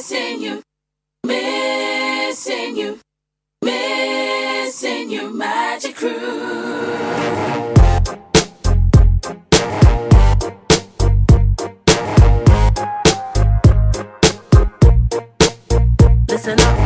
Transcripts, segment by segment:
missing you, missing you, missing you, Magic Crew. Listen up.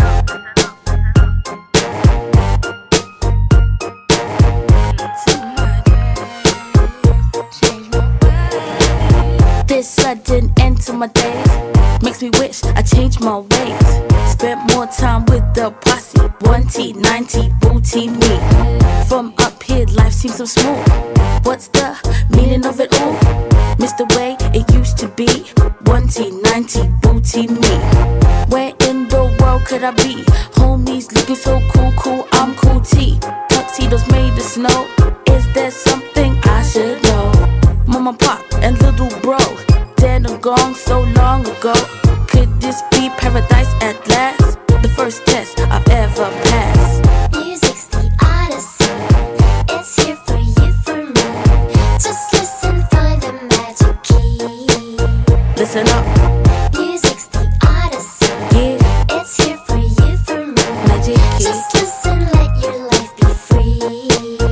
This sudden end to my days makes me wish I changed my ways. Spent more time with the posse, 1T, 90, booty me. From up here, life seems so smooth. What's the meaning of it all? Miss the way it used to be, 1T, 90, booty me. Where in the world could I be? Homies looking so cool, cool, I'm cool T. Tuxedos made of snow. Is there something I should know? Mama, pop, and little bro, dead and gone so long ago. Could this be paradise at last? The first test I've ever passed. Music's the odyssey. It's here for you, for me. Just listen, find the magic key. Listen up. Music's the odyssey. Yeah. It's here for you, for me. Magic key. Just listen, let your life be free.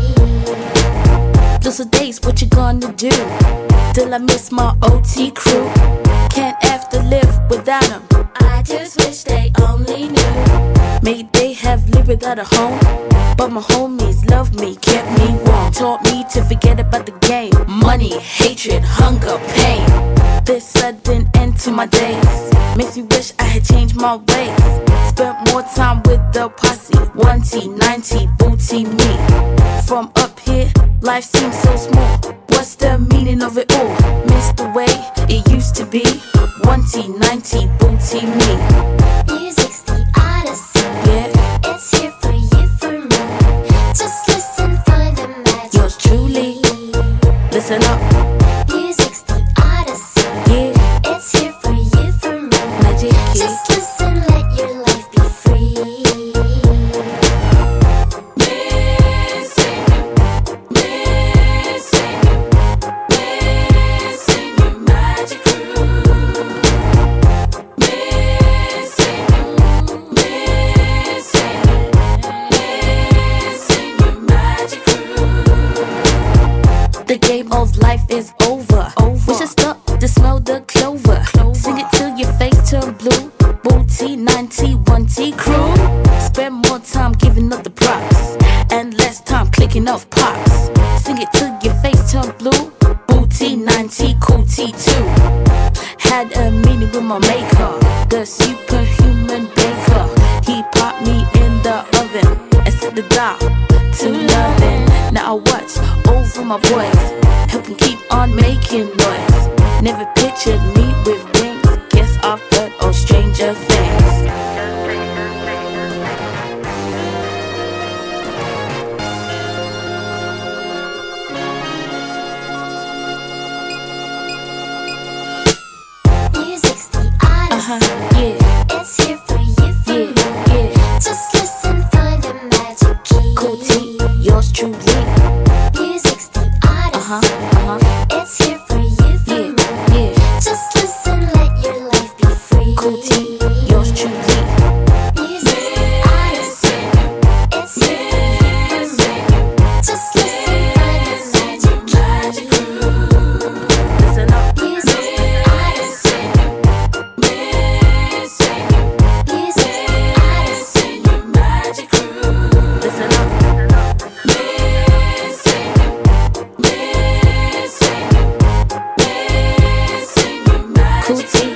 Those days, what you gonna do? Till I miss my OT crew. Can't have to live without them. I just wish they only knew. Maybe they have lived without a home, but my homies love me, kept me warm. Taught me to forget about the game. Money, hatred, hunger, pain. This sudden end to my days makes me wish I had changed my ways. Spent more time with the posse, 1T, 90, booty me. From up here, life seems so small. What's the meaning of it all? Miss the way it used to be, 1T, 90, booty me. Music's the odyssey. Yeah. It's here for you, for me. Just listen, find the magic. Yours truly. Listen up. Music's the odyssey. Yeah. It's here for you, for me. Magic key. Just listen, let your life be free. Missing you, missing you, missing you, Magic Crew. Missing you, missing you, missing you, Magic Crew. The game of life is over. We should stop to smell the clover. Sing it till your face turn blue. Booty, 90, 1T crew. Spend more time giving up the props and less time clicking off pops. Sing it till your face turn blue. Booty, 90, cool T2. Had a meeting with my maker, the superhuman baker. He popped me in the oven and set the dial to loving. Now I watch over my boys, help them keep on making noise. Never pictured me with wings. Guess I've heard of stranger things. Music's the odyssey. Yeah, It's here for you, for yeah, me. yeah. Just listen, find the magic key. Cool T, yours truly. Music's the odyssey. It's here for you, for Yeah, me. yeah. Just listen, let your life be free. Cool T, yours truly. Music's the odyssey. It's here for you, for me. Just listen, find the magic key. Listen up. Music's the odyssey. Missing you, Music's the odyssey. Magic Crew. Listen up. Missing you, missing you, missing you, Magic Crew. Cool T,